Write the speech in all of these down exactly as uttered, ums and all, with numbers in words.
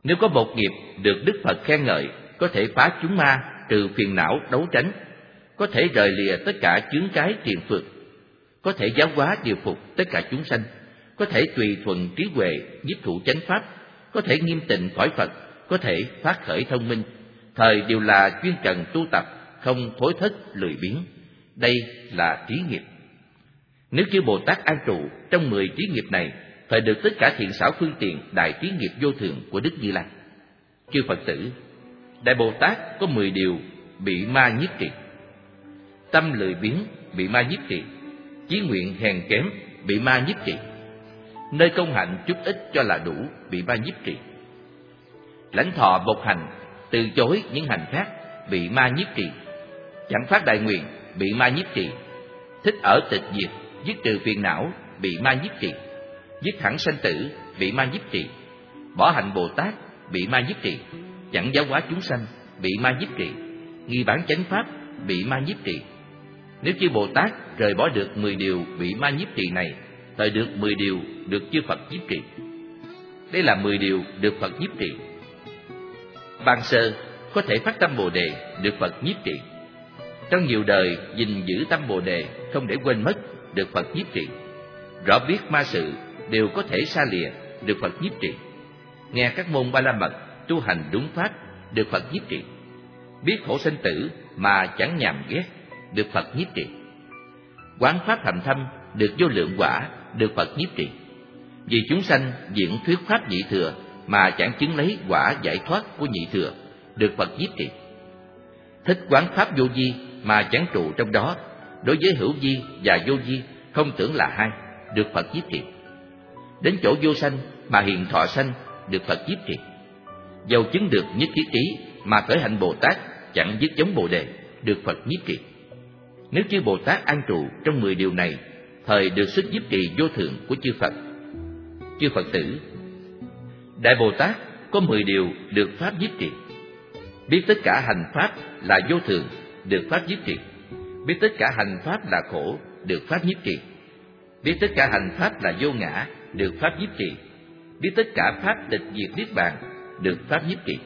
Nếu có một nghiệp được Đức Phật khen ngợi, có thể phá chúng ma, trừ phiền não, đấu tránh, có thể rời lìa tất cả chướng cái triền phược, có thể giáo hóa điều phục tất cả chúng sanh, có thể tùy thuận trí huệ nhiếp thụ chánh pháp, có thể nghiêm tịnh cõi Phật, có thể phát khởi thông minh, thời đều là chuyên cần tu tập, không thối thất lười biếng. Đây là trí nghiệp. Nếu chư Bồ Tát an trụ trong mười trí nghiệp này, thời được tất cả thiện xảo phương tiện đại trí nghiệp vô thượng của Đức Như Lai. Chư Phật tử, Đại Bồ Tát có mười điều bị ma nhiếp trì: tâm lười biếng bị ma nhiếp trì, chí nguyện hèn kém bị ma nhiếp trì, nơi công hạnh chút ít cho là đủ bị ma nhiếp trì, lãnh thọ một hành, từ chối những hành khác bị ma nhiếp trì, chẳng phát đại nguyện bị ma nhiếp trì, thích ở tịch diệt, dứt trừ phiền não bị ma nhiếp trì, dứt hẳn sanh tử bị ma nhiếp trì, bỏ hạnh Bồ Tát bị ma nhiếp trì, chẳng giáo hóa chúng sanh bị ma nhiếp trì, nghi bán chánh pháp bị ma nhiếp trì. Nếu chư Bồ Tát rời bỏ được mười điều bị ma nhiếp trì này, thời được mười điều được chư Phật nhiếp trì. Đây là mười điều được Phật nhiếp trì. Ban sơ có thể phát tâm Bồ đề được Phật nhiếp trì. Trong nhiều đời gìn giữ tâm Bồ đề không để quên mất được Phật nhiếp trì. Rõ biết ma sự đều có thể xa lìa được Phật nhiếp trì. Nghe các môn Ba La Mật tu hành đúng pháp được Phật nhiếp trì. Biết khổ sanh tử mà chẳng nhàm ghét được Phật nhiếp trì. Quán pháp thành thâm được vô lượng quả được Phật nhiếp trì. Vì chúng sanh diễn thuyết pháp nhị thừa mà chẳng chứng lấy quả giải thoát của nhị thừa được Phật nhiếp trì. Thích quán pháp vô vi mà chẳng trụ trong đó, đối với hữu vi và vô vi không tưởng là hai được Phật nhiếp trì. Đến chỗ vô sanh mà hiện thọ sanh được Phật nhiếp trì. Dầu chứng được nhất thiết trí mà khởi hạnh Bồ Tát chẳng dứt giống Bồ đề được Phật nhiếp trì. Nếu chư Bồ Tát an trụ trong mười điều này, thời được sức nhiếp trì vô thượng của chư Phật. Chư Phật tử, Đại Bồ Tát có mười điều được pháp nhiếp trì. Biết tất cả hành pháp là vô thường được pháp nhiếp trì. Biết tất cả hành pháp là khổ được pháp nhiếp trì. Biết tất cả hành pháp là vô ngã được pháp nhiếp trì. Biết tất cả pháp tịch diệt niết bàn được pháp nhiếp trì.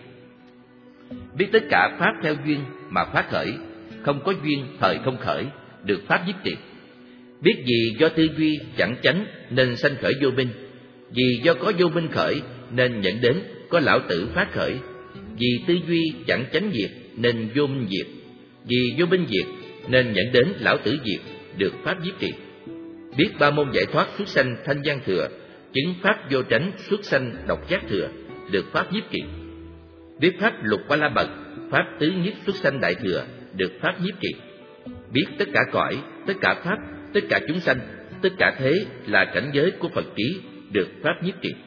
Biết tất cả pháp theo duyên mà phát khởi, không có duyên thời không khởi được pháp nhiếp trì. Biết vì do tư duy chẳng chánh nên sanh khởi vô minh, vì do có vô minh khởi nên dẫn đến có lão tử phát khởi, vì tư duy chẳng chánh diệt nên vô minh diệt, vì vô minh diệt nên dẫn đến lão tử diệt được pháp nhiếp trì. Biết ba môn giải thoát xuất sanh thanh văn thừa, chứng pháp vô tránh xuất sanh độc giác thừa được pháp nhiếp trì. Biết pháp lục ba la mật, pháp tứ nhất xuất sanh đại thừa được pháp nhiếp trì. Biết tất cả cõi, tất cả pháp, tất cả chúng sanh, tất cả thế là cảnh giới của Phật trí được pháp nhiếp trì.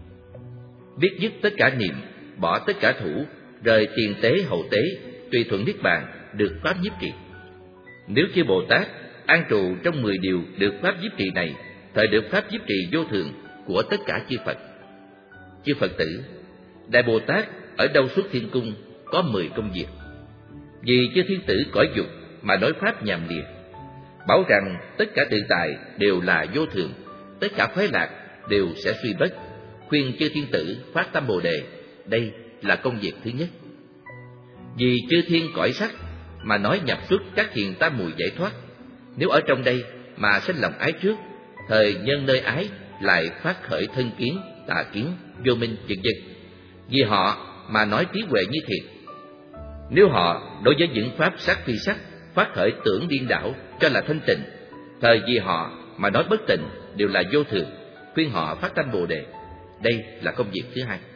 Biết dứt tất cả niệm, bỏ tất cả thủ, rời tiền tế hậu tế, tùy thuận niết bàn được pháp nhiếp trì. Nếu chư Bồ Tát an trụ trong mười điều được pháp nhiếp trì này, thời được pháp nhiếp trì vô thượng của tất cả chư Phật. Chư Phật tử, Đại Bồ Tát ở đâu xuất thiên cung có mười công việc. Vì chư thiên tử cõi dục mà nói pháp nhàm lìa, bảo rằng tất cả tự tại đều là vô thường, tất cả khoái lạc đều sẽ suy bất, khuyên chư thiên tử phát tâm Bồ đề. Đây là công việc thứ nhất. Vì chư thiên cõi sắc mà nói nhập xuất các thiền tam muội giải thoát, nếu ở trong đây mà sinh lòng ái trước, thời nhân nơi ái lại phát khởi thân kiến, tà kiến, vô minh vân vân. Vì họ mà nói trí huệ như thiệt. Nếu họ đối với những pháp sắc phi sắc phát khởi tưởng điên đảo cho là thanh tịnh, thời vì họ mà nói bất tịnh đều là vô thường, khuyên họ phát tâm Bồ đề. Đây là công việc thứ hai.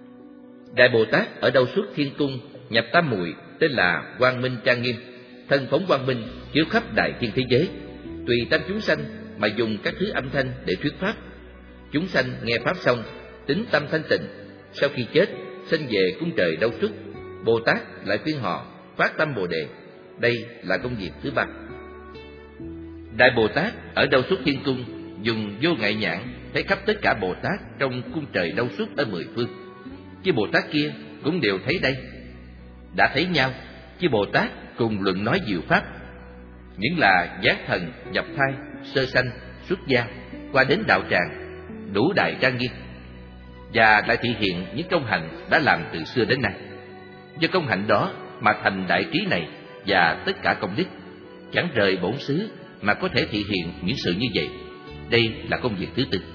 Đại Bồ Tát ở đâu xuất thiên cung nhập tam muội tên là Quang Minh Trang Nghiêm, thân phóng quang minh chiếu khắp đại thiên thế giới, tùy tâm chúng sanh mà dùng các thứ âm thanh để thuyết pháp. Chúng sanh nghe pháp xong, tính tâm thanh tịnh, sau khi chết sanh về cung trời Đâu Xuất, Bồ Tát lại khuyên họ phát tâm Bồ đề. Đây là công việc thứ ba. Đại Bồ Tát ở Đâu Xuất thiên cung dùng vô ngại nhãn thấy khắp tất cả Bồ Tát trong cung trời Đâu Xuất ở mười phương. Chư Bồ Tát kia cũng đều thấy đây. Đã thấy nhau, chư Bồ Tát cùng luận nói diệu pháp, những là giác thần, nhập thai, sơ sanh, xuất gia, qua đến đạo tràng, đủ đại trang nghiêm. và lại thị hiện những công hạnh đã làm từ xưa đến nay. Do công hạnh đó mà thành đại trí này và tất cả công đức, chẳng rời bổn xứ mà có thể thị hiện những sự như vậy. Đây là công việc thứ tư.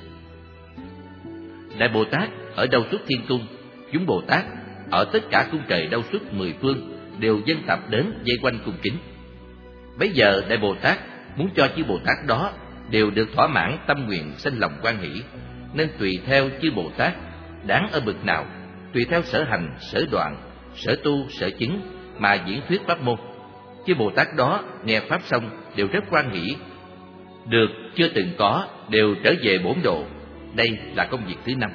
Đại Bồ Tát ở đâu xuất thiên cung, chúng Bồ Tát ở tất cả cung trời đâu xuất mười phương đều dân tập đến vây quanh cung kính. Bấy giờ Đại Bồ Tát muốn cho chư Bồ Tát đó đều được thỏa mãn tâm nguyện sanh lòng hoan hỷ, nên tùy theo chư Bồ Tát đáng ở bậc nào, tùy theo sở hành, sở đoạn, sở tu, sở chứng mà diễn thuyết pháp môn. Chư Bồ Tát đó nghe pháp xong đều rất hoan hỷ, được chưa từng có đều trở về bổn độ. Đây là công việc thứ năm.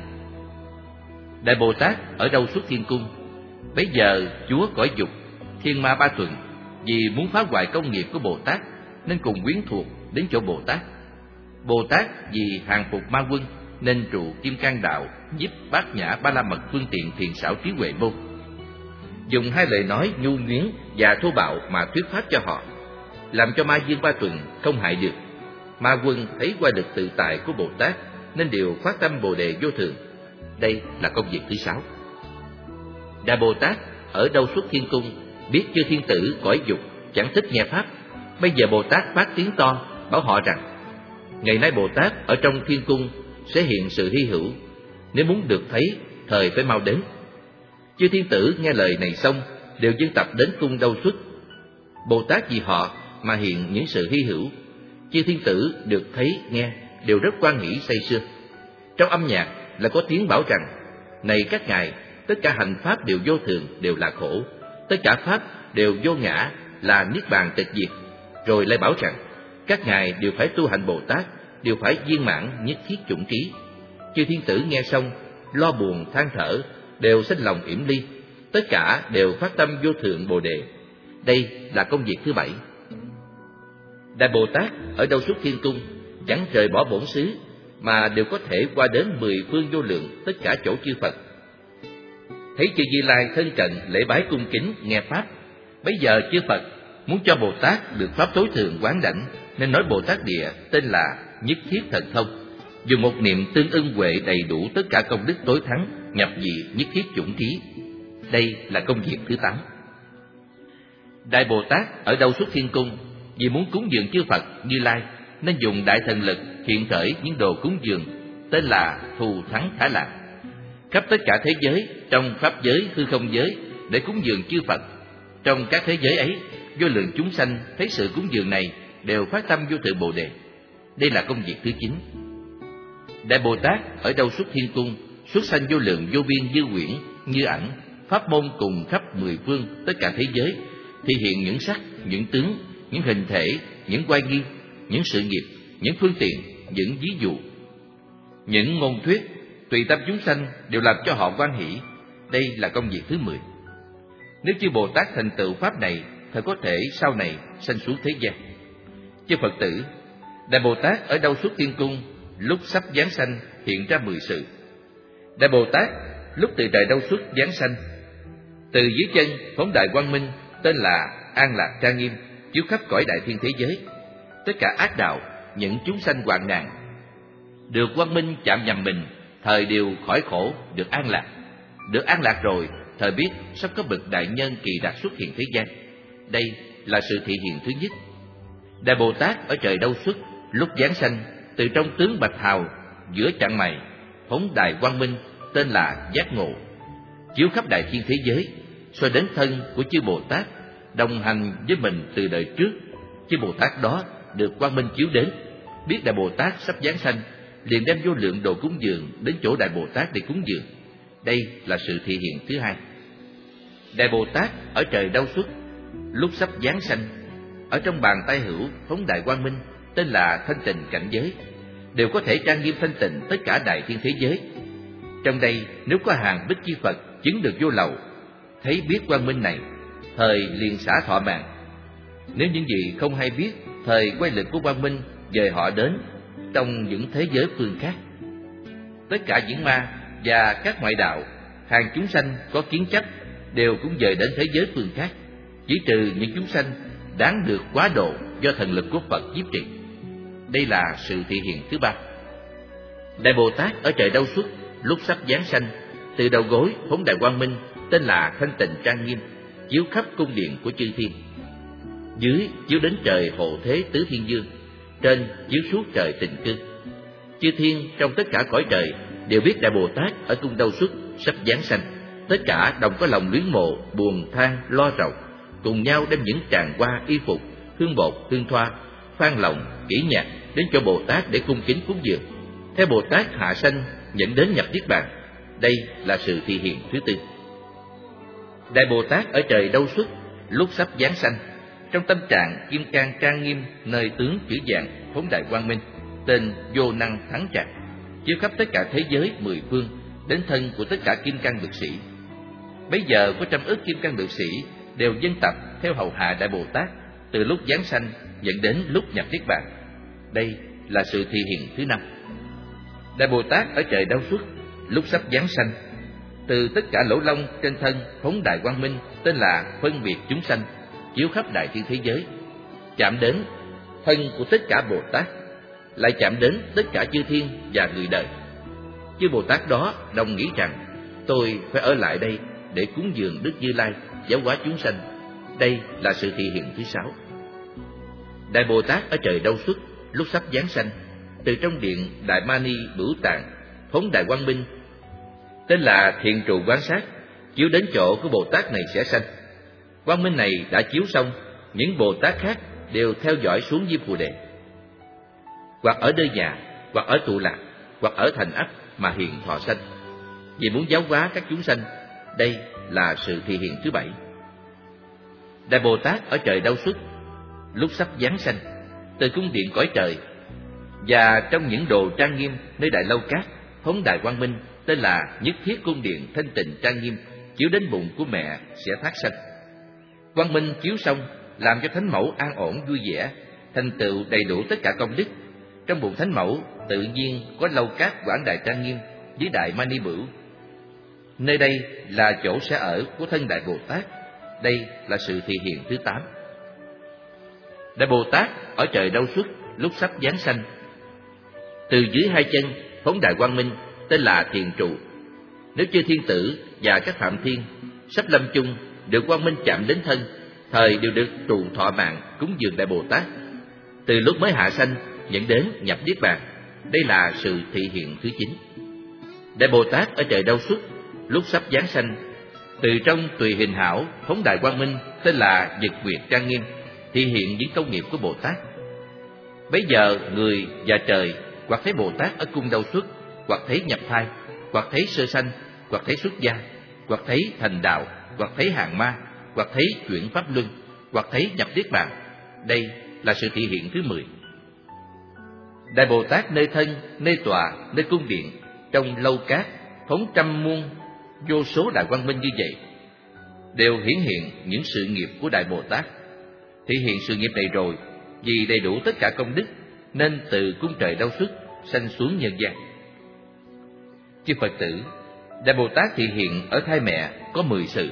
Đại Bồ Tát ở đâu xuất thiên cung, bấy giờ chúa cõi dục, Thiên Ma Ba Tuần, vì muốn phá hoại công nghiệp của Bồ Tát nên cùng quyến thuộc đến chỗ Bồ Tát. Bồ Tát vì hàng phục ma quân nên trụ Kim Cang Đạo, giúp Bát Nhã Ba La Mật phương tiện thiền xảo trí huệ môn, dùng hai lời nói nhu nhuyến và thô bạo mà thuyết pháp cho họ, làm cho Ma Dương Ba Tuần không hại được. Ma quân thấy qua được tự tại của Bồ Tát nên đều phát tâm Bồ đề vô thường. Đây là công việc thứ sáu. Đại Bồ Tát ở đâu xuất thiên cung, biết chư thiên tử cõi dục chẳng thích nghe pháp. Bây giờ Bồ Tát phát tiếng to bảo họ rằng: ngày nay Bồ Tát ở trong thiên cung sẽ hiện sự hy hữu, nếu muốn được thấy thời phải mau đến. Chư thiên tử nghe lời này xong đều dân tập đến cung đâu xuất. Bồ Tát vì họ mà hiện những sự hy hữu, chư thiên tử được thấy nghe đều rất hoan hỷ say sưa. Trong âm nhạc là có tiếng bảo rằng: này các ngài, tất cả hành pháp đều vô thường, đều là khổ, tất cả pháp đều vô ngã, là niết bàn tịch diệt. Rồi lại bảo rằng các ngài đều phải tu hành Bồ Tát, đều phải viên mãn nhất thiết chủng trí. Chư thiên tử nghe xong lo buồn than thở, đều sinh lòng yểm ly, tất cả đều phát tâm vô thượng Bồ đề. Đây là công việc thứ bảy. Đại Bồ Tát ở đâu xuất thiên cung, chẳng rời bỏ bổn xứ mà đều có thể qua đến mười phương vô lượng tất cả chỗ chư Phật. Thấy chư Như Lai thân cận lễ bái cung kính nghe pháp, bấy giờ chư Phật muốn cho Bồ Tát được pháp tối thượng quán đảnh, nên nói Bồ Tát địa tên là Nhất Thiết Thần Thông, dùng một niệm tương ưng huệ đầy đủ tất cả công đức tối thắng, nhập dị nhất thiết chủng trí. Đây là công việc thứ tám. Đại Bồ Tát ở đâu xuất thiên cung, vì muốn cúng dường chư Phật Như Lai nên dùng đại thần lực hiện khởi những đồ cúng dường tên là Thù Thắng Khả Lạc, khắp tất cả thế giới, trong pháp giới, hư không giới để cúng dường chư Phật. Trong các thế giới ấy, vô lượng chúng sanh thấy sự cúng dường này đều phát tâm vô thượng Bồ đề. Đây là công việc thứ chín. Đại Bồ Tát ở đâu xuất thiên cung, xuất sanh vô lượng vô biên như quyển, như ảnh, pháp môn cùng khắp mười phương tất cả thế giới, thi hiện những sắc, những tướng, những hình thể, những oai nghi, những sự nghiệp, những phương tiện, những ví dụ, những ngôn thuyết, tùy tâm chúng sanh đều làm cho họ hoan hỷ. Đây là công việc thứ mười. Nếu chư Bồ Tát thành tựu pháp này, thời có thể sau này sanh xuống thế gian. Chư Phật tử, Đại Bồ Tát ở đâu xuất thiên cung, lúc sắp giáng sanh hiện ra mười sự. Đại Bồ Tát lúc từ trời đâu xuất giáng sanh, từ dưới chân phóng đại quang minh tên là An Lạc Trang Nghiêm, chiếu khắp cõi đại thiên thế giới. Tất cả ác đạo, những chúng sanh hoạn nạn, được quang minh chạm nhầm mình, thời đều khỏi khổ, được an lạc. Được an lạc rồi, thời biết sắp có bậc đại nhân kỳ đạt xuất hiện thế gian. Đây là sự thị hiện thứ nhất. Đại Bồ Tát ở trời đâu xuất, lúc giáng sanh, từ trong tướng bạch hào, giữa chặng mày, phóng đại quang minh tên là Giác Ngộ, chiếu khắp đại thiên thế giới, soi đến thân của chư Bồ Tát đồng hành với mình từ đời trước. Chư Bồ Tát đó được quang minh chiếu đến, biết Đại Bồ Tát sắp giáng sanh, liền đem vô lượng đồ cúng dường đến chỗ Đại Bồ Tát để cúng dường. Đây là sự thị hiện thứ hai. Đại Bồ Tát ở trời đâu xuất, lúc sắp giáng sanh, ở trong bàn tay hữu phóng đại quang minh tên là thanh tịnh cảnh giới, đều có thể trang nghiêm thanh tịnh tất cả đại thiên thế giới. Trong đây nếu có hàng bích chi Phật chứng được vô lậu, thấy biết quang minh này, thời liền xả thọ mạng. Nếu những gì không hay biết, thời quay lực của quang minh dời họ đến trong những thế giới phương khác. Tất cả những ma và các ngoại đạo, hàng chúng sanh có kiến chấp đều cũng dời đến thế giới phương khác, chỉ trừ những chúng sanh đáng được quá độ do thần lực của Phật nhiếp trì. Đây là sự thị hiện thứ ba. Đại Bồ Tát ở trời đâu xuất, lúc sắp giáng sanh, từ đầu gối phóng đại quang minh tên là thanh tịnh trang nghiêm, chiếu khắp cung điện của chư thiên. Dưới chiếu đến trời hộ thế tứ thiên dương, trên chiếu suốt trời tịnh cư. Chư thiên trong tất cả cõi trời đều biết Đại Bồ Tát ở cung Đâu Xuất sắp giáng sanh, tất cả đồng có lòng luyến mộ, buồn than, lo rầu, cùng nhau đem những tràng hoa, y phục, hương bột, hương thoa, phan lòng, kỹ nhạc đến cho Bồ Tát để cung kính cúng dường. Theo Bồ Tát hạ sanh dẫn đến nhập niết bàn. Đây là sự thị hiện thứ tư. Đại Bồ Tát ở trời Đâu Xuất lúc sắp giáng sanh, trong tâm trạng kim cang trang nghiêm, nơi tướng chữ vàng phóng đại quang minh, tên vô năng thắng trạc, chiếu khắp tất cả thế giới mười phương, đến thân của tất cả kim cang lực sĩ. Bây giờ có trăm ức kim cang lực sĩ đều dân tập theo hầu hạ Đại Bồ Tát từ lúc giáng sanh dẫn đến lúc nhập niết bàn. Đây là sự thị hiện thứ năm. Đại Bồ Tát ở trời Đâu Xuất lúc sắp giáng sanh, từ tất cả lỗ long trên thân phóng đại quang minh tên là phân biệt chúng sanh, chiếu khắp đại thiên thế giới, chạm đến thân của tất cả Bồ Tát, lại chạm đến tất cả chư thiên và người đời. Chư Bồ Tát đó đồng nghĩ rằng tôi phải ở lại đây để cúng dường Đức Như Lai, giáo hóa chúng sanh. Đây là sự thị hiện thứ sáu. Đại Bồ Tát ở trời Đâu Xuất lúc sắp giáng sanh, từ trong điện Đại Mani Bửu Tạng phóng đại quang minh tên là thiện trụ quán sát, chiếu đến chỗ của Bồ Tát này sẽ sanh. Quang minh này đã chiếu xong, những Bồ Tát khác đều theo dõi xuống Diêm Phù Đề, hoặc ở nơi nhà, hoặc ở tụ lạc, hoặc ở thành ấp mà hiện thọ sanh, vì muốn giáo hóa các chúng sanh. Đây là sự thị hiện thứ bảy. Đại Bồ Tát ở trời Đâu Xuất lúc sắp giáng sanh, từ cung điện cõi trời và trong những đồ trang nghiêm nơi Đại Lâu Cát phóng đại quang minh tên là nhất thiết cung điện thanh tịnh trang nghiêm, chiếu đến bụng của mẹ sẽ thác sanh. Quang minh chiếu xong làm cho thánh mẫu an ổn vui vẻ, thành tựu đầy đủ tất cả công đức. Trong bụng thánh mẫu tự nhiên có Lâu Cát quảng đại trang nghiêm với Đại Mani Bửu. Nơi đây là chỗ sẽ ở của thân Đại Bồ Tát. Đây là sự thị hiện thứ tám. Đại Bồ Tát ở trời Đâu Xuất lúc sắp giáng sanh, từ dưới hai chân phóng đại quang minh tên là thiền trụ. Nếu chư thiên tử và các phạm thiên sắp lâm chung được quang minh chạm đến thân, thời đều được trụ thọ mạng cúng dường Đại Bồ Tát, từ lúc mới hạ sanh dẫn đến nhập niết bàn. Đây là sự thị hiện thứ chín. Đại Bồ Tát ở trời Đâu Xuất lúc sắp giáng sanh, từ trong tùy hình hảo phóng đại quang minh tên là Nhật Nguyệt trang nghiêm, thị hiện những công nghiệp của Bồ Tát. Bấy giờ người và trời hoặc thấy Bồ Tát ở cung Đâu Xuất, hoặc thấy nhập thai, hoặc thấy sơ sanh, hoặc thấy xuất gia, hoặc thấy thành đạo, hoặc thấy hàng ma, hoặc thấy chuyển pháp luân, hoặc thấy nhập niết bàn. Đây là sự thị hiện thứ mười. Đại Bồ Tát nơi thân, nơi tòa, nơi cung điện, trong Lâu Cát phóng trăm muôn vô số đại quang minh như vậy, đều hiển hiện những sự nghiệp của Đại Bồ Tát. Thị hiện sự nghiệp này rồi, vì đầy đủ tất cả công đức, nên từ cung trời Đâu Xuất sanh xuống nhân gian. Chư Phật tử, Đại Bồ Tát thị hiện ở thai mẹ có mười sự.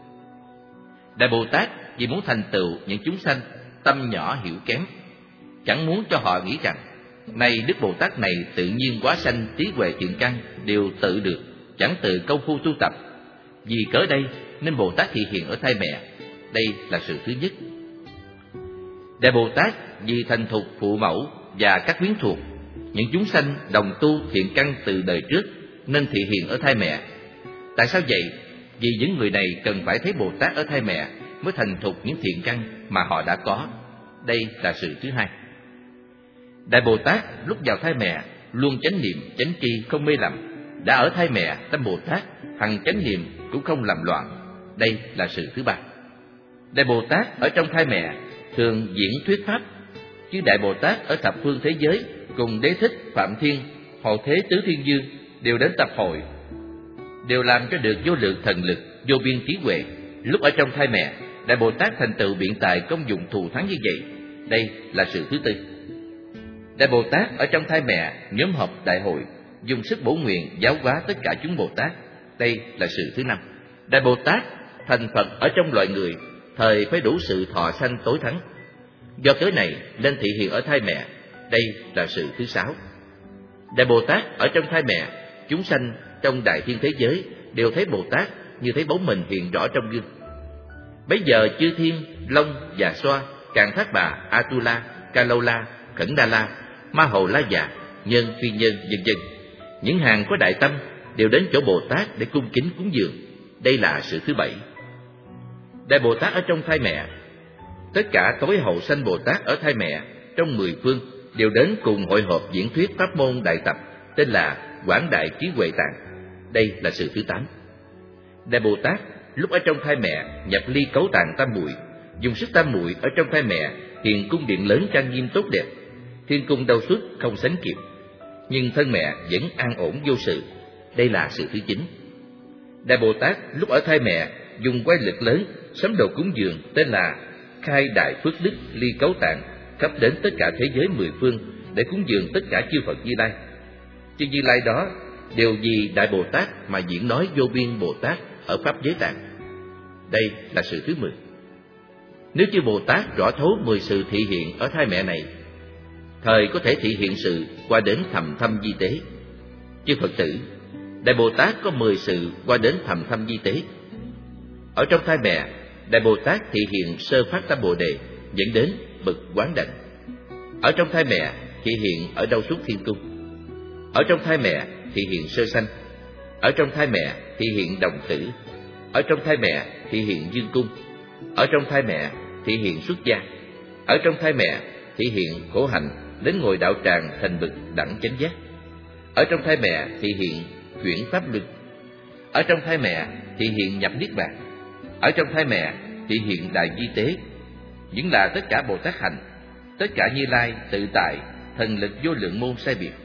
Đại Bồ Tát vì muốn thành tựu những chúng sanh tâm nhỏ hiểu kém, chẳng muốn cho họ nghĩ rằng này Đức Bồ Tát này tự nhiên quá sanh trí huệ thiện căn đều tự được, chẳng tự công phu tu tập. Vì cớ đây nên Bồ Tát thị hiện ở thai mẹ. Đây là sự thứ nhất. Đại Bồ Tát vì thành thục phụ mẫu và các quyến thuộc, những chúng sanh đồng tu thiện căn từ đời trước, nên thị hiện ở thai mẹ. Tại sao vậy? Vì những người này cần phải thấy Bồ Tát ở thai mẹ mới thành thục những thiện căn mà họ đã có. Đây là sự thứ hai. Đại Bồ Tát lúc vào thai mẹ luôn chánh niệm chánh tri không mê lầm. Đã ở thai mẹ, tâm Bồ Tát hằng chánh niệm cũng không làm loạn. Đây là sự thứ ba. Đại Bồ Tát ở trong thai mẹ thường diễn thuyết pháp, chứ Đại Bồ Tát ở thập phương thế giới cùng Đế Thích, Phạm Thiên, Hộ Thế Tứ Thiên Dương đều đến tập hội, đều làm cho được vô lượng thần lực, vô biên trí huệ. Lúc ở trong thai mẹ, Đại Bồ Tát thành tựu biện tài công dụng thù thắng như vậy. Đây là sự thứ tư. Đại Bồ Tát ở trong thai mẹ nhóm họp đại hội, dùng sức bổ nguyện giáo hóa tất cả chúng Bồ Tát. Đây là sự thứ năm. Đại Bồ Tát thành Phật ở trong loài người, thời phải đủ sự thọ sanh tối thắng. Do cớ này nên thị hiện ở thai mẹ. Đây là sự thứ sáu. Đại Bồ Tát ở trong thai mẹ, chúng sanh trong đại thiên thế giới đều thấy Bồ Tát như thấy bóng mình hiện rõ trong gương. Bấy giờ chư thiên, Long, Già Xoa, Càn Thác Bà, Atula, Ca Lâu La, Khẩn Đa La, Ma Hầu La Già, Nhân, Phi Nhân, vân vân, những hàng có đại tâm đều đến chỗ Bồ Tát để cung kính cúng dường. Đây là sự thứ bảy. Đại Bồ Tát ở trong thai mẹ. Tất cả tối hậu sanh Bồ Tát ở thai mẹ trong mười phương đều đến cùng hội họp diễn thuyết pháp môn đại tập, tên là Quảng Đại Trí Huệ Tạng. Đây là sự thứ tám. Đại Bồ Tát lúc ở trong thai mẹ nhập ly cấu tạng tam muội, dùng sức tam muội ở trong thai mẹ hiện cung điện lớn trang nghiêm tốt đẹp, thiên cung đâu xuất không sánh kịp, nhưng thân mẹ vẫn an ổn vô sự. Đây là sự thứ chín. Đại Bồ Tát lúc ở thai mẹ dùng quay lực lớn sắm đồ cúng dường, tên là khai đại phước đức ly cấu tạng, khắp đến tất cả thế giới mười phương để cúng dường tất cả chư Phật Như Lai. Chư Như Lai đó đều vì Đại Bồ Tát mà diễn nói vô biên Bồ Tát ở pháp giới tạng. Đây là sự thứ mười. Nếu chư Bồ Tát rõ thấu mười sự thị hiện ở thai mẹ này, thời có thể thị hiện sự qua đến thầm thâm di tế. Chư Phật tử, Đại Bồ Tát có mười sự qua đến thầm thâm di tế. Ở trong thai mẹ, Đại Bồ Tát thị hiện sơ phát tâm Bồ Đề dẫn đến bậc quán đảnh. Ở trong thai mẹ thị hiện ở đâu xuất thiên cung. Ở trong thai mẹ thị hiện sơ sanh. Ở trong thai mẹ thị hiện đồng tử. Ở trong thai mẹ thị hiện dương cung. Ở trong thai mẹ thị hiện xuất gia. Ở trong thai mẹ thị hiện khổ hạnh đến ngồi đạo tràng thành bậc đẳng chánh giác. Ở trong thai mẹ thị hiện chuyển pháp luân. Ở trong thai mẹ thị hiện nhập niết bàn. Ở trong thai mẹ thị hiện đại di tế. Những là tất cả Bồ Tát hành, tất cả Như Lai tự tại, thần lực vô lượng môn sai biệt.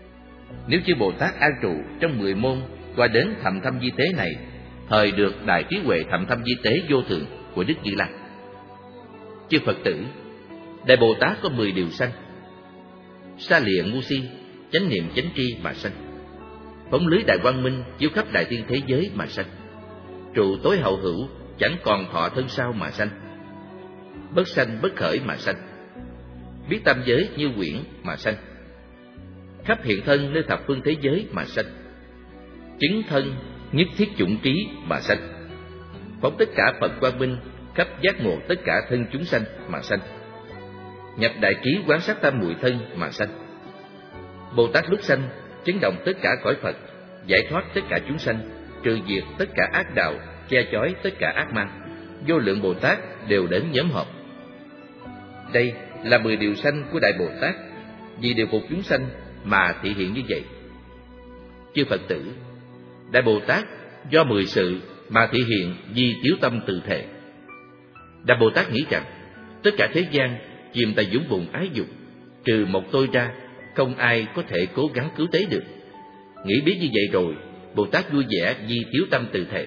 Nếu chư Bồ Tát an trụ trong mười môn qua đến thầm thâm di tế này, thời được đại trí huệ thầm thâm di tế vô thượng của Đức Như Lai. Chư Phật tử, Đại Bồ Tát có mười điều sanh. Sa lìa ngu si, chánh niệm chánh tri mà sanh. Phóng lưới đại quang minh chiếu khắp đại thiên thế giới mà sanh. Trụ tối hậu hữu, chẳng còn thọ thân sau mà sanh. Bất sanh bất khởi mà sanh. Biết tam giới như quyển mà sanh. Khắp hiện thân nơi thập phương thế giới mà sanh. Chứng thân nhất thiết chủng trí mà sanh. Phóng tất cả Phật quang minh khắp giác ngộ tất cả thân chúng sanh mà sanh. Nhập đại trí quán sát tam muội thân mà sanh. Bồ Tát lúc sanh chấn động tất cả cõi Phật, giải thoát tất cả chúng sanh, trừ diệt tất cả ác đạo, che chói tất cả ác ma. Vô lượng Bồ Tát đều đến nhóm họp. Đây là mười điều sanh của Đại Bồ Tát, vì điều phục chúng sanh mà thị hiện như vậy. Chư Phật tử, Đại Bồ Tát do mười sự mà thị hiện di tiếu tâm từ thể. Đại Bồ Tát nghĩ rằng tất cả thế gian chìm tại vũng bùn ái dục, trừ một tôi ra, không ai có thể cố gắng cứu tế được. Nghĩ biết như vậy rồi, Bồ Tát vui vẻ di tiếu tâm từ thể.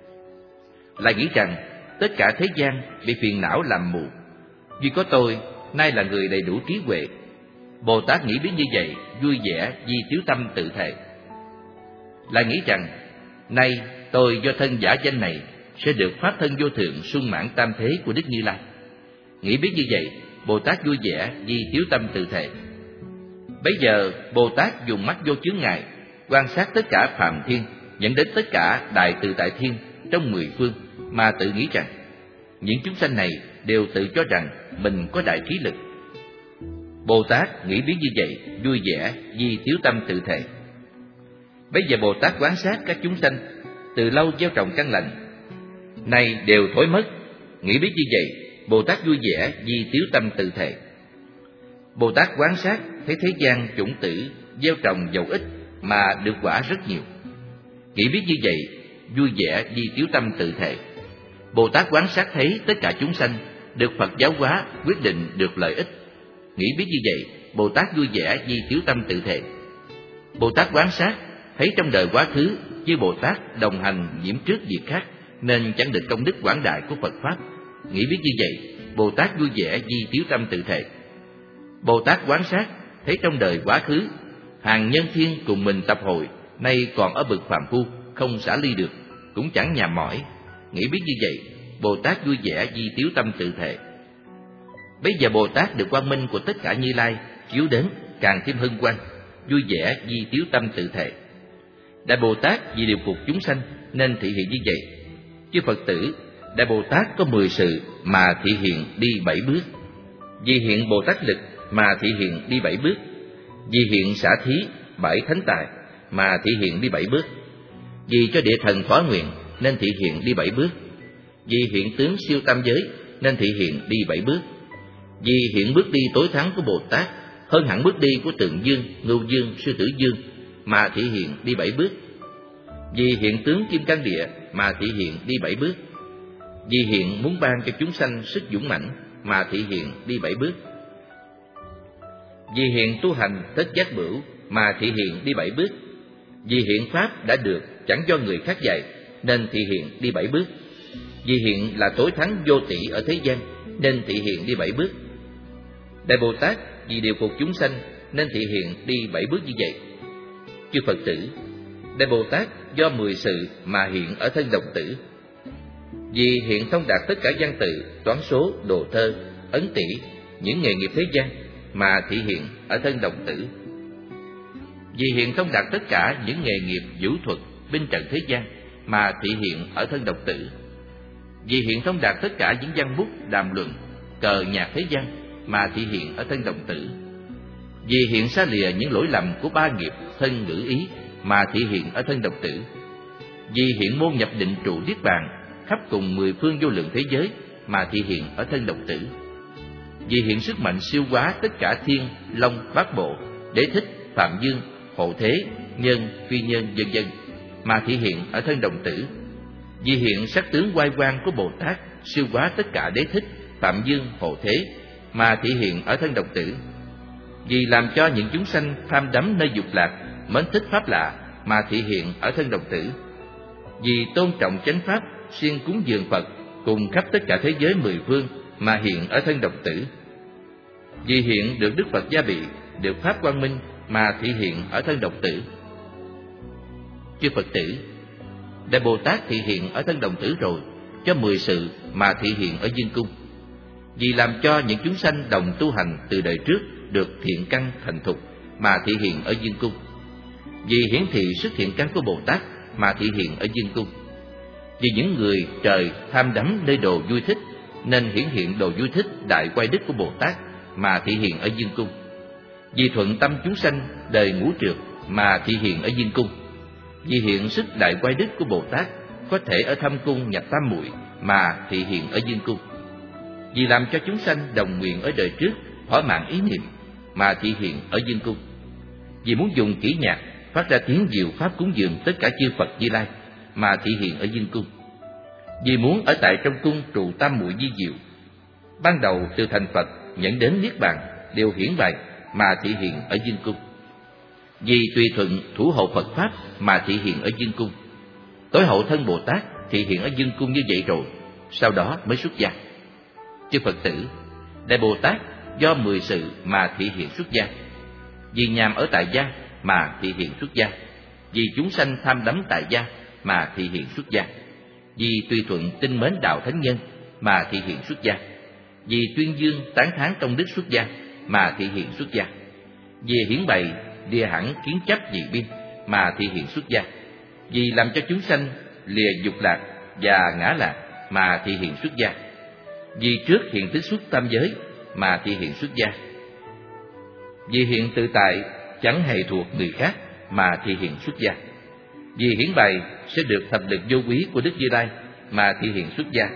Lại nghĩ rằng tất cả thế gian bị phiền não làm mù, duy có tôi nay là người đầy đủ trí huệ. Bồ Tát nghĩ biết như vậy, vui vẻ di tiếu tâm tự thể. Lại nghĩ rằng nay tôi do thân giả danh này sẽ được pháp thân vô thượng sung mãn tam thế của Đức Như Lai. Nghĩ biết như vậy, Bồ Tát vui vẻ di tiếu tâm tự thể. Bấy giờ Bồ Tát dùng mắt vô chướng ngại quan sát tất cả phàm thiên, dẫn đến tất cả đại tự tại thiên trong mười phương, mà tự nghĩ rằng những chúng sanh này đều tự cho rằng mình có đại trí lực. Bồ Tát nghĩ biết như vậy, vui vẻ di tiếu tâm tự thể. Bây giờ Bồ Tát quan sát các chúng sanh từ lâu gieo trồng căn lành, nay đều thối mất. Nghĩ biết như vậy, Bồ Tát vui vẻ di tiếu tâm tự thể. Bồ Tát quan sát thấy thế gian chủng tử gieo trồng dầu ít mà được quả rất nhiều. Nghĩ biết như vậy, vui vẻ di tiếu tâm tự thể. Bồ Tát quan sát thấy tất cả chúng sanh được Phật giáo hóa quyết định được lợi ích. Nghĩ biết như vậy, Bồ Tát vui vẻ di tiếu tâm tự thể. Bồ Tát quan sát thấy trong đời quá khứ chư Bồ Tát đồng hành nhiễm trước việc khác, nên chẳng được công đức quảng đại của Phật pháp. Nghĩ biết như vậy, Bồ Tát vui vẻ di tiếu tâm tự thể. Bồ Tát quan sát thấy trong đời quá khứ hàng nhân thiên cùng mình tập hội, nay còn ở bậc phàm phu, không xả ly được, cũng chẳng nhàm mỏi. Nghĩ biết như vậy, Bồ Tát vui vẻ di tiếu tâm tự thể. Bây giờ Bồ Tát được quang minh của tất cả Như Lai chiếu đến, càng thêm hân hoan, vui vẻ di tiếu tâm tự thể. Đại Bồ Tát vì điều phục chúng sanh nên thị hiện như vậy. Chư Phật tử, Đại Bồ Tát có mười sự mà thị hiện đi bảy bước. Vì hiện Bồ Tát lực mà thị hiện đi bảy bước. Vì hiện xả thí bảy thánh tài mà thị hiện đi bảy bước. Vì cho địa thần thỏa nguyện nên thị hiện đi bảy bước. Vì hiện tướng siêu tam giới nên thị hiện đi bảy bước. Vì hiện bước đi tối thắng của Bồ Tát hơn hẳn bước đi của Tượng Dương, Ngưu Dương, Sư Tử Dương mà thị hiện đi bảy bước. Vì hiện tướng Kim Cang Địa mà thị hiện đi bảy bước. Vì hiện muốn ban cho chúng sanh sức dũng mãnh mà thị hiện đi bảy bước. Vì hiện tu hành tất giác bửu mà thị hiện đi bảy bước. Vì hiện pháp đã được chẳng do người khác dạy nên thị hiện đi bảy bước. Vì hiện là tối thắng vô tỷ ở thế gian nên thị hiện đi bảy bước. Đại Bồ Tát vì điều phục chúng sanh nên thị hiện đi bảy bước như vậy. Chư Phật tử, Đại Bồ Tát do mười sự mà hiện ở thân đồng tử. Vì hiện thông đạt tất cả văn tự, toán số, đồ thơ, ấn tỷ, những nghề nghiệp thế gian mà thị hiện ở thân đồng tử. Vì hiện thông đạt tất cả những nghề nghiệp vũ thuật, binh trận thế gian mà thị hiện ở thân đồng tử. Vì hiện thông đạt tất cả những văn bút, đàm luận, cờ nhạc thế gian mà thị hiện ở thân đồng tử. Vì hiện xa lìa những lỗi lầm của ba nghiệp thân ngữ ý mà thị hiện ở thân đồng tử. Vì hiện môn nhập định trụ niết bàn khắp cùng mười phương vô lượng thế giới mà thị hiện ở thân đồng tử. Vì hiện sức mạnh siêu quá tất cả thiên, long, bát bộ, đế thích, phạm dương, hộ thế, nhân, phi nhân, vân vân mà thị hiện ở thân đồng tử. Vì hiện sắc tướng oai quang của Bồ Tát siêu quá tất cả đế thích, phạm dương, hộ thế mà thị hiện ở thân đồng tử. Vì làm cho những chúng sanh tham đắm nơi dục lạc mến thích pháp lạ mà thị hiện ở thân đồng tử. Vì tôn trọng chánh pháp siêng cúng dường Phật cùng khắp tất cả thế giới mười phương mà hiện ở thân đồng tử. Vì hiện được Đức Phật gia bị, được pháp quang minh mà thị hiện ở thân đồng tử. Chư Phật tử, Đại Bồ Tát thị hiện ở thân đồng tử rồi, cho mười sự mà thị hiện ở dương cung. Vì làm cho những chúng sanh đồng tu hành từ đời trước được thiện căn thành thục mà thị hiện ở dương cung. Vì hiển thị sức thiện căn của Bồ Tát mà thị hiện ở dương cung. Vì những người trời tham đắm nơi đồ vui thích nên hiển hiện đồ vui thích đại quay đức của Bồ Tát mà thị hiện ở dương cung. Vì thuận tâm chúng sanh đời ngũ trượt mà thị hiện ở dương cung. Vì hiện sức đại quay đức của Bồ Tát có thể ở thâm cung nhập tam muội mà thị hiện ở dương cung. Vì làm cho chúng sanh đồng nguyện ở đời trước thỏa mãn ý niệm mà thị hiện ở dương cung. Vì muốn dùng kỹ nhạc phát ra tiếng diệu pháp cúng dường tất cả chư Phật Như Lai mà thị hiện ở dương cung. Vì muốn ở tại trong cung trụ tam muội di diệu, ban đầu từ thành Phật nhận đến niết bàn đều hiển bày mà thị hiện ở dương cung. Vì tùy thuận thủ hộ Phật pháp mà thị hiện ở dương cung. Tối hậu thân Bồ Tát thị hiện ở dương cung như vậy rồi, sau đó mới xuất gia. Chư Phật tử, Đại Bồ Tát do mười sự mà thị hiện xuất gia. Vì nhàm ở tại gia mà thị hiện xuất gia. Vì chúng sanh tham đắm tại gia mà thị hiện xuất gia. Vì tùy thuận tinh mến đạo thánh nhân mà thị hiện xuất gia. Vì tuyên dương tán thán công đức xuất gia mà thị hiện xuất gia. Vì hiển bày lìa hẳn kiến chấp dị biên mà thị hiện xuất gia. Vì làm cho chúng sanh lìa dục lạc và ngã lạc mà thị hiện xuất gia. Vì trước hiện tích xuất tam giới mà thị hiện xuất gia. Vì hiện tự tại chẳng hề thuộc người khác mà thị hiện xuất gia. Vì hiển bày sẽ được thập lực vô quý của Đức Như Lai mà thị hiện xuất gia.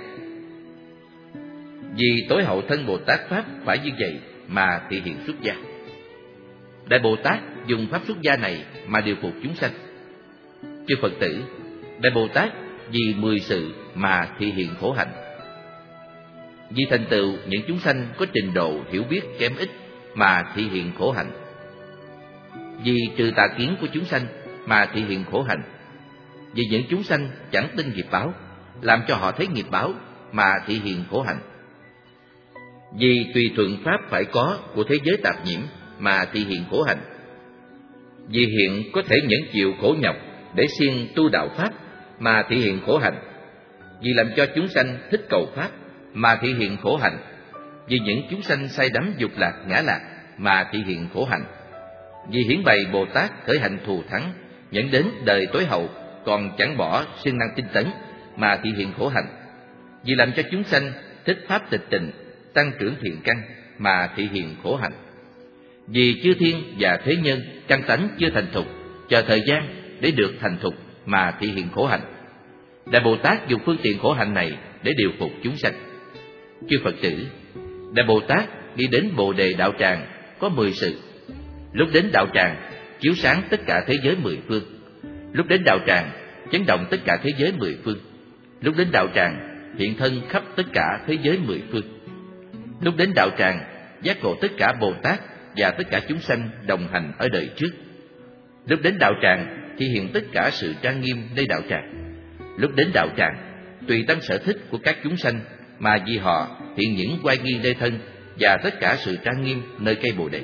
Vì tối hậu thân Bồ Tát pháp phải như vậy mà thị hiện xuất gia. Đại Bồ Tát dùng pháp xuất gia này mà điều phục chúng sanh. Chư Phật tử, Đại Bồ Tát vì mười sự mà thị hiện khổ hạnh. Vì thành tựu những chúng sanh có trình độ hiểu biết kém ít mà thị hiện khổ hạnh. Vì trừ tà kiến của chúng sanh mà thị hiện khổ hạnh. Vì những chúng sanh chẳng tin nghiệp báo, làm cho họ thấy nghiệp báo mà thị hiện khổ hạnh. Vì tùy thuận pháp phải có của thế giới tạp nhiễm mà thị hiện khổ hạnh. Vì hiện có thể nhẫn chịu khổ nhọc để siêng tu đạo pháp mà thị hiện khổ hạnh. Vì làm cho chúng sanh thích cầu pháp mà thị hiện khổ hạnh. Vì những chúng sanh say đắm dục lạc ngã lạc mà thị hiện khổ hạnh. Vì hiển bày Bồ Tát khởi hạnh thù thắng, dẫn đến đời tối hậu còn chẳng bỏ siêng năng tinh tấn mà thị hiện khổ hạnh, vì làm cho chúng sanh thích pháp tịch tịnh, tăng trưởng thiện căn mà thị hiện khổ hạnh, vì chư thiên và thế nhân căn tánh chưa thành thục, chờ thời gian để được thành thục mà thị hiện khổ hạnh. Đại Bồ Tát dùng phương tiện khổ hạnh này để điều phục chúng sanh. Chư Phật tử, Đại Bồ Tát đi đến Bồ Đề đạo tràng có mười sự. Lúc đến đạo tràng chiếu sáng tất cả thế giới mười phương. Lúc đến đạo tràng chấn động tất cả thế giới mười phương. Lúc đến đạo tràng hiện thân khắp tất cả thế giới mười phương. Lúc đến đạo tràng giác ngộ tất cả Bồ Tát và tất cả chúng sanh đồng hành ở đời trước. Lúc đến đạo tràng thì hiện tất cả sự trang nghiêm nơi đạo tràng. Lúc đến đạo tràng tùy tâm sở thích của các chúng sanh mà vì họ hiện những oai nghi nơi thân và tất cả sự trang nghiêm nơi cây Bồ Đề.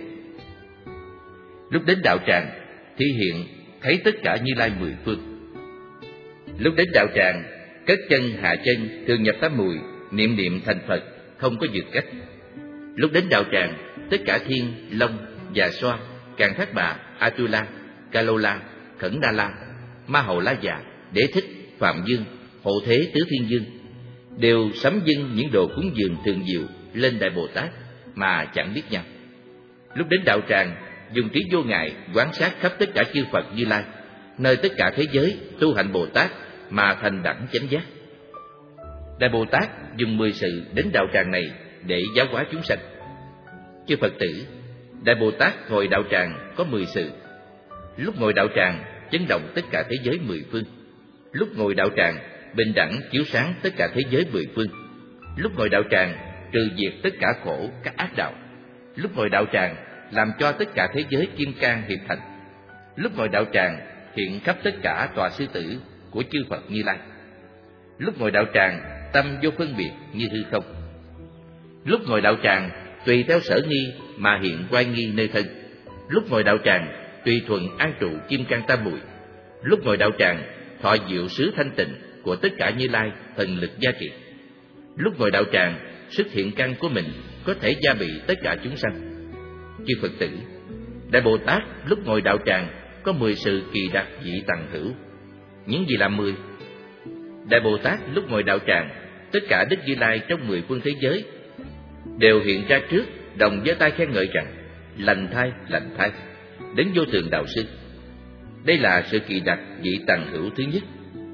Lúc đến đạo tràng thì hiện thấy tất cả Như Lai mười phương. Lúc đến đạo tràng cất chân hạ chân thường nhập tám mùi, niệm niệm thành Phật không có vượt cách. Lúc đến đạo tràng tất cả thiên long và xoa, Càn Thác Bà, Atula, Kalola, Khẩn Đa La, Ma Hầu La Già, Đế Thích, Phạm Dương, Hộ Thế Tứ Thiên Dương đều sắm dâng những đồ cúng dường thường diệu lên Đại Bồ Tát mà chẳng biết nhau. Lúc đến đạo tràng dùng trí vô ngại quán sát khắp tất cả chư Phật Như Lai, nơi tất cả thế giới tu hành Bồ Tát mà thành đẳng chánh giác. Đại Bồ Tát dùng mười sự đến đạo tràng này để giáo hóa chúng sanh. Chư Phật tử, Đại Bồ Tát ngồi đạo tràng có mười sự. Lúc ngồi đạo tràng chấn động tất cả thế giới mười phương. Lúc ngồi đạo tràng bình đẳng chiếu sáng tất cả thế giới mười phương. Lúc ngồi đạo tràng trừ diệt tất cả khổ các ác đạo. Lúc ngồi đạo tràng làm cho tất cả thế giới kim cang hiện thành. Lúc ngồi đạo tràng hiện khắp tất cả tòa sư tử của chư Phật Như Lai. Lúc ngồi đạo tràng tâm vô phân biệt như hư không. Lúc ngồi đạo tràng tùy theo sở nghi mà hiện oai nghi nơi thân. Lúc ngồi đạo tràng tùy thuận an trụ kim cang tam muội. Lúc ngồi đạo tràng thọ diệu xứ thanh tịnh của tất cả Như Lai thần lực gia trị. Lúc ngồi đạo tràng sức thiện căn của mình có thể gia bị tất cả chúng sanh. Chư Phật tử, Đại Bồ Tát lúc ngồi đạo tràng có mười sự kỳ đặc dị tầng hữu. Những gì là mười? Đại Bồ Tát lúc ngồi đạo tràng, tất cả Đức Như Lai trong mười phương thế giới đều hiện ra trước, đồng giơ tay khen ngợi rằng lành thai, lành thai, đến vô thượng đạo sư. Đây là sự kỳ đặc dị tầng hữu thứ nhất.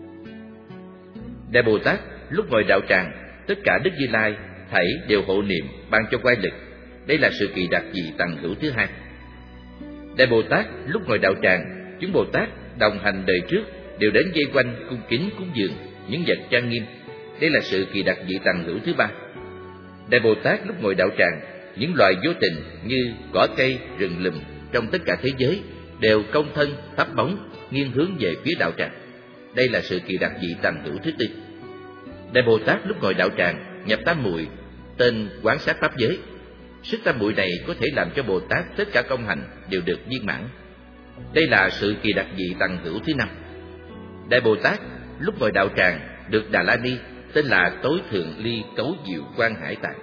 Đại Bồ Tát lúc ngồi đạo tràng, tất cả Đức Như Lai thảy đều hộ niệm ban cho quay lực. Đây là sự kỳ đặc dị tầng hữu thứ hai. Đại Bồ Tát lúc ngồi đạo tràng, chúng Bồ Tát đồng hành đời trước đều đến vây quanh cung kính cúng dường những vật trang nghiêm. Đây là sự kỳ đặc dị tầng hữu thứ ba. Đại Bồ Tát lúc ngồi đạo tràng, những loài vô tình như cỏ cây, rừng lùm trong tất cả thế giới đều công thân thấp bóng nghiêng hướng về phía đạo tràng. Đây là sự kỳ đặc dị tầng hữu thứ tư. Đại Bồ Tát lúc ngồi đạo tràng nhập tam muội, tên quán sát pháp giới. Sức tam muội này có thể làm cho Bồ Tát tất cả công hành đều được viên mãn. Đây là sự kỳ đặc dị tầng hữu thứ năm. Đại Bồ Tát lúc ngồi đạo tràng được Đà La Ni, tên là tối thượng ly cấu diệu quan hải tạng,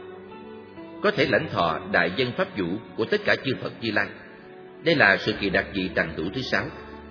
có thể lãnh thọ đại dân pháp vũ của tất cả chư Phật Như Lai. Đây là sự kỳ đặc dị tầng hữu thứ sáu.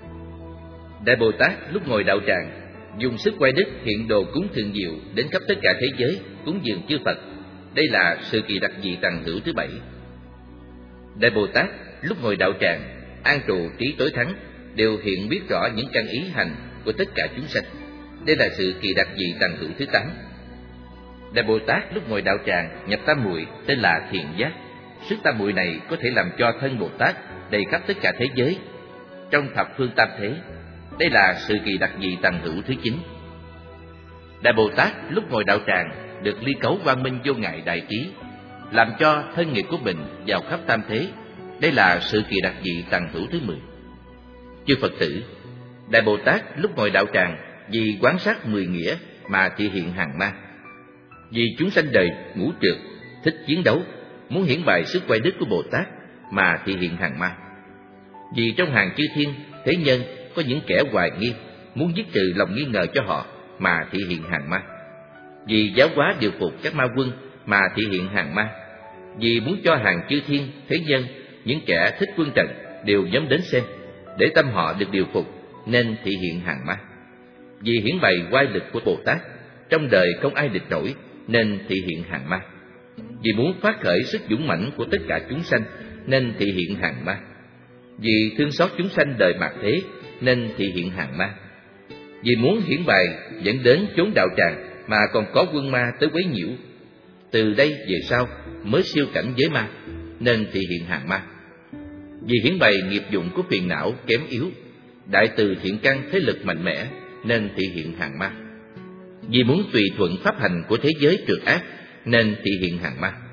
Đại Bồ Tát lúc ngồi đạo tràng dùng sức quay đức hiện đồ cúng thường diệu đến khắp tất cả thế giới cúng dường chư Phật. Đây là sự kỳ đặc dị tầng hữu thứ bảy. Đại Bồ Tát lúc ngồi đạo tràng an trụ trí tối thắng đều hiện biết rõ những căn ý hành của tất cả chúng sanh. Đây là sự kỳ đặc dị tầng hữu thứ tám. Đại Bồ Tát lúc ngồi đạo tràng nhập tam muội, tên là thiền giác. Sức tam muội này có thể làm cho thân Bồ Tát đầy khắp tất cả thế giới trong thập phương tam thế. Đây là sự kỳ đặc dị tầng hữu thứ chín. Đại Bồ Tát lúc ngồi đạo tràng được ly cấu quang minh vô ngại đại trí, làm cho thân nghiệp của mình vào khắp tam thế. Đây là sự kỳ đặc dị tầng hữu thứ mười. Chư Phật tử, Đại Bồ Tát lúc ngồi đạo tràng vì quán sát mười nghĩa mà thị hiện hàng ma. Vì chúng sanh đời ngũ trược, thích chiến đấu, muốn hiển bày sức quay đức của Bồ Tát mà thị hiện hàng ma. Vì trong hàng chư thiên, thế nhân có những kẻ hoài nghi, muốn dứt trừ lòng nghi ngờ cho họ mà thị hiện hàng ma. Vì giáo hóa điều phục các ma quân mà thị hiện hàng ma. Vì muốn cho hàng chư thiên, thế nhân, những kẻ thích quân trận đều nhóm đến xem để tâm họ được điều phục nên thị hiện hàng ma. Vì hiển bày oai lực của Bồ Tát, trong đời không ai địch nổi nên thị hiện hàng ma. Vì muốn phát khởi sức dũng mãnh của tất cả chúng sanh nên thị hiện hàng ma. Vì thương xót chúng sanh đời mạt thế nên thị hiện hàng ma. Vì muốn hiển bày dẫn đến chốn đạo tràng mà còn có quân ma tới quấy nhiễu, từ đây về sau mới siêu cảnh giới ma nên thị hiện hàng ma. Vì hiển bày nghiệp dụng của phiền não kém yếu, đại từ thiện căn thế lực mạnh mẽ nên thị hiện hàng ma. Vì muốn tùy thuận pháp hành của thế giới trượt ác nên thị hiện hàng ma.